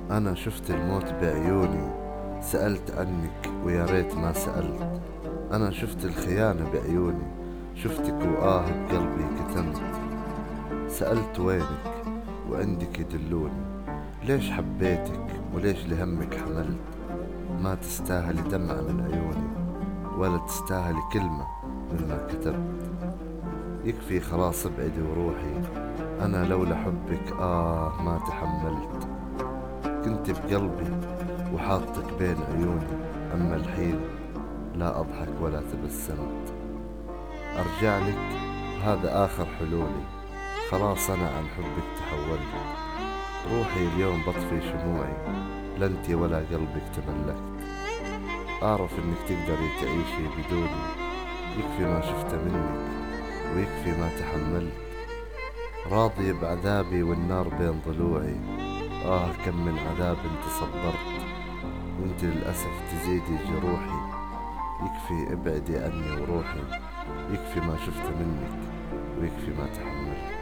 أنا شفت الموت بعيوني، سألت عنك ويا ريت ما سألت. أنا شفت الخيانة بعيوني، شفتك بقلبي كتمت. سألت وينك وعندك يدلوني، ليش حبيتك وليش لهمك حملت. ما تستاهلي دمعة من عيوني، ولا تستاهلي كلمة مما كتبت. يكفي خلاص ابعدي وروحي، أنا لولا حبك ما تحملت. كنت بقلبي وحاطك بين عيوني، أما الحين لا أضحك ولا تبسمت. أرجع لك هذا آخر حلولي، خلاص أنا عن حبك تحولت. روحي اليوم بطفي شموعي، لا انتي ولا قلبك تملكت. أعرف إنك تقدري تعيشي بدوني، يكفي ما شفته منك ويكفي ما تحملت. راضي بعذابي والنار بين ضلوعي، كم من عذاب انت صبرت، وانت للأسف تزيدي جروحي. يكفي ابعدي عني وروحي، يكفي ما شفته منك ويكفي ما تحملت.